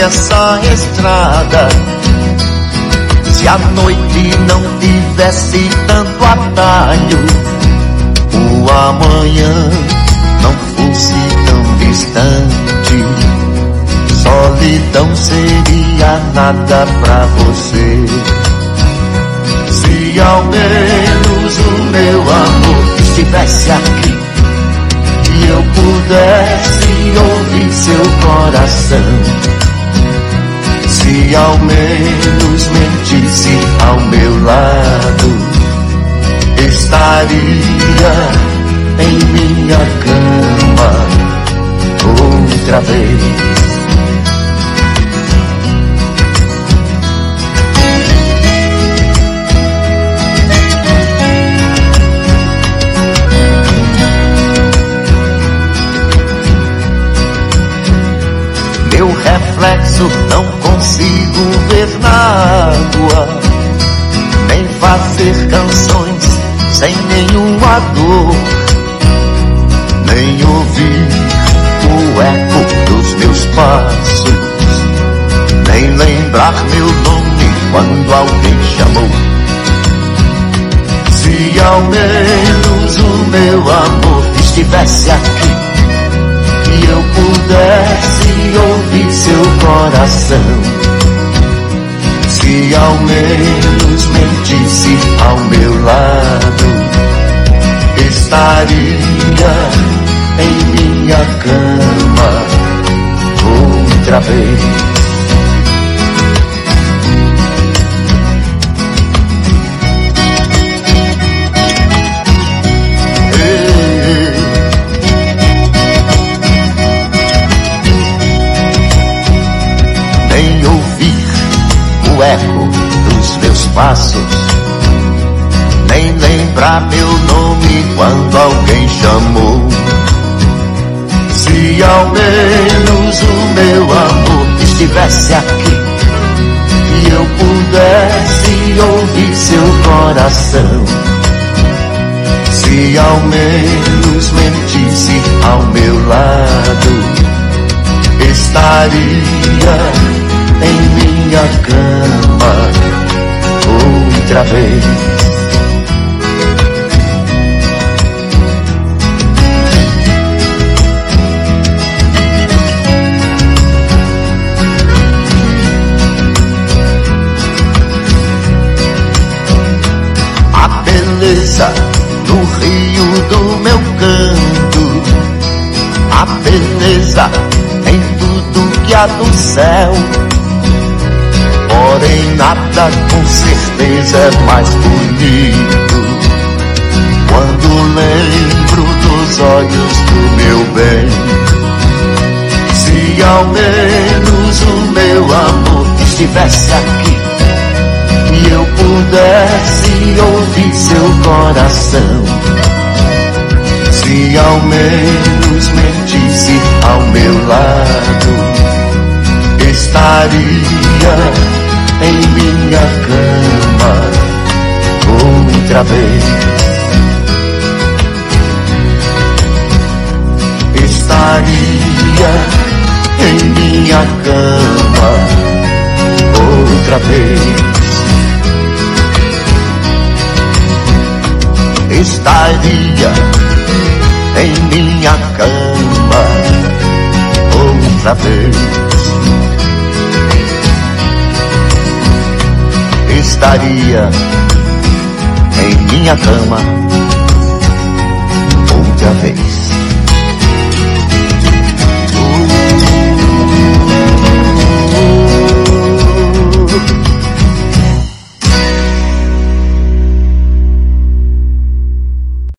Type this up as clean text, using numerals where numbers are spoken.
nessa estrada. Se a noite não tivesse tanto atalho, o amanhã não fosse tão distante, solidão seria nada pra você. Se ao menos o meu amor estivesse aqui e eu pudesse ouvir seu coração, se ao menos mentisse ao meu lado, estaria em minha cama outra vez. Meu reflexo não consigo ver na água, nem fazer canções sem nenhuma dor, nem ouvir o eco dos meus passos, nem lembrar meu nome quando alguém chamou. Se ao menos o meu amor estivesse aqui e eu pudesse ouvir seu coração, se ao menos mentisse ao meu lado, estaria em minha cama outra vez. Nem ouvir o eco dos meus passos, nem lembrar meu nome quando alguém chamou. Se ao menos o meu amor estivesse aqui e eu pudesse ouvir seu coração, se ao menos mentisse ao meu lado, estaria em minha cama outra vez. A beleza no rio do meu canto, a beleza em tudo que há no céu, porém nada com certeza é mais bonito quando lembro dos olhos do meu bem. Se ao menos o meu amor estivesse aqui e eu pudesse ouvir seu coração, se ao menos mentisse ao meu lado, estaria em minha cama outra vez. Estaria em minha cama outra vez. Estaria em minha cama outra vez. Estaria em minha cama outra vez.